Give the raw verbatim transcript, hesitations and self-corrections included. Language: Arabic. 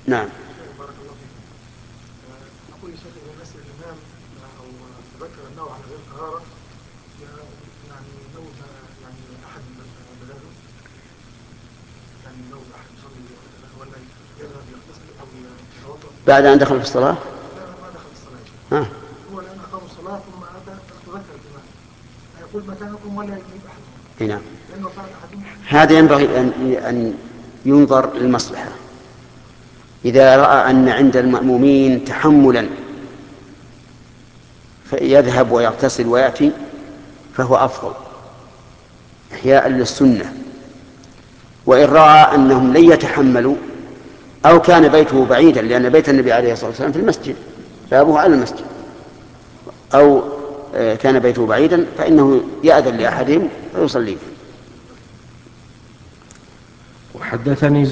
نعم. بارك الله فيكم. نقول يا شيخ إذا نسي الإمام أو تذكر أنه على غير طهارة، يعني نوم يعني أحد بداله، يعني نوم أحد يصلي ولا يذهب يغتسل أو يتوضأ بعد أن دخل في الصلاة؟ لا ما دخل الصلاة يا شيخ. ها. هو الآن أقام الصلاة ثم أتى تذكر الإمام يقول مكانكم ولا يجيب أحدهم. هنا. لأنه قال أحدهم هذا ينبغي أن أن ينظر للمصلحة. إذا رأى أن عند المأمومين تحملا فيذهب ويغتسل ويأتي فهو أفضل إحياء للسنة. وإن رأى أنهم لن يتحملوا أو كان بيته بعيدا، لأن بيت النبي عليه الصلاة والسلام في المسجد، بابه على المسجد، أو كان بيته بعيدا فإنه يأذن لأحدهم فيصلي. وحدثني